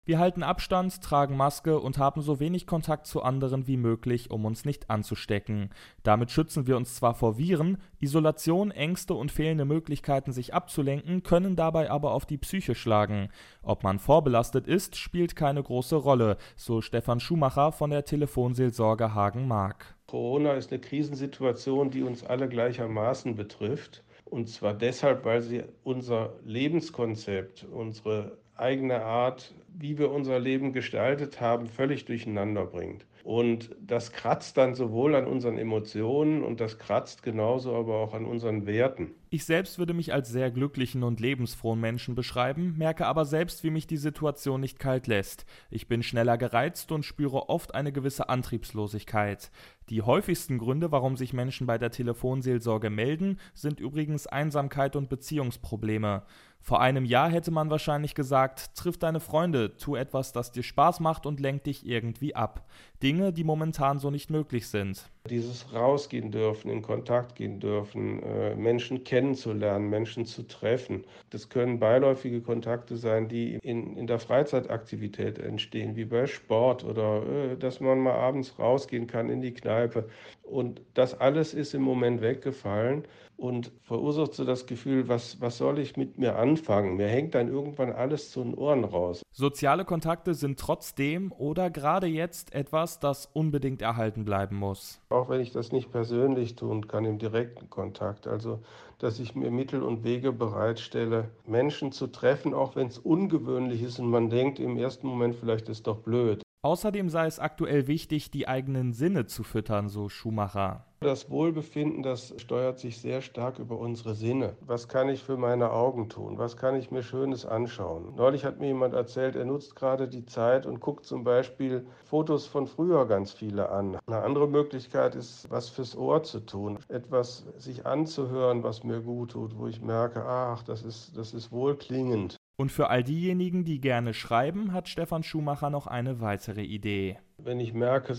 Wir halten Abstand, tragen Maske und haben so wenig Kontakt zu anderen wie möglich, um uns nicht anzustecken. Damit schützen wir uns zwar vor Viren, Isolation, Ängste und fehlende Möglichkeiten, sich abzulenken, können dabei aber auf die Psyche schlagen. Ob man vorbelastet ist, spielt keine große Rolle, so Stefan Schumacher von der Telefonseelsorge Hagen-Mark. Corona ist eine Krisensituation, die uns alle gleichermaßen betrifft. Und zwar deshalb, weil sie unser Lebenskonzept, unsere eigene Art, wie wir unser Leben gestaltet haben, völlig durcheinander bringt. Und das kratzt dann sowohl an unseren Emotionen und das kratzt genauso aber auch an unseren Werten. Ich selbst würde mich als sehr glücklichen und lebensfrohen Menschen beschreiben, merke aber selbst, wie mich die Situation nicht kalt lässt. Ich bin schneller gereizt und spüre oft eine gewisse Antriebslosigkeit. Die häufigsten Gründe, warum sich Menschen bei der Telefonseelsorge melden, sind übrigens Einsamkeit und Beziehungsprobleme. Vor einem Jahr hätte man wahrscheinlich gesagt, triff deine Freunde, tu etwas, das dir Spaß macht und lenk dich irgendwie ab. Dinge, die momentan so nicht möglich sind. Dieses Rausgehen dürfen, in Kontakt gehen dürfen, Menschen kennenzulernen, Menschen zu treffen. Das können beiläufige Kontakte sein, die in der Freizeitaktivität entstehen, wie bei Sport oder dass man mal abends rausgehen kann in die Kneipe. Und das alles ist im Moment weggefallen und verursacht so das Gefühl, was soll ich mit mir anfangen? Mir hängt dann irgendwann alles zu den Ohren raus. Soziale Kontakte sind trotzdem oder gerade jetzt etwas, das unbedingt erhalten bleiben muss. Auch wenn ich das nicht persönlich tun kann, im direkten Kontakt. Also, dass ich mir Mittel und Wege bereitstelle, Menschen zu treffen, auch wenn es ungewöhnlich ist und man denkt im ersten Moment, vielleicht ist doch blöd. Außerdem sei es aktuell wichtig, die eigenen Sinne zu füttern, so Schumacher. Das Wohlbefinden, das steuert sich sehr stark über unsere Sinne. Was kann ich für meine Augen tun? Was kann ich mir Schönes anschauen? Neulich hat mir jemand erzählt, er nutzt gerade die Zeit und guckt zum Beispiel Fotos von früher ganz viele an. Eine andere Möglichkeit ist, was fürs Ohr zu tun. Etwas sich anzuhören, was mir gut tut, wo ich merke, ach, das ist wohlklingend. Und für all diejenigen, die gerne schreiben, hat Stefan Schumacher noch eine weitere Idee. Wenn ich merke,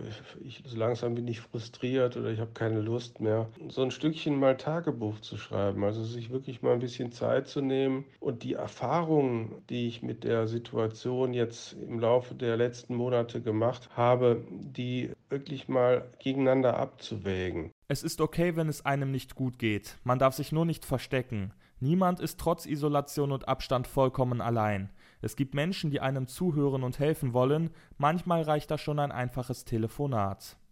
so langsam bin ich frustriert oder ich habe keine Lust mehr, so ein Stückchen mal Tagebuch zu schreiben, also sich wirklich mal ein bisschen Zeit zu nehmen und die Erfahrungen, die ich mit der Situation jetzt im Laufe der letzten Monate gemacht habe, die wirklich mal gegeneinander abzuwägen. Es ist okay, wenn es einem nicht gut geht. Man darf sich nur nicht verstecken. Niemand ist trotz Isolation und Abstand vollkommen allein. Es gibt Menschen, die einem zuhören und helfen wollen. Manchmal reicht da schon ein einfaches Telefonat.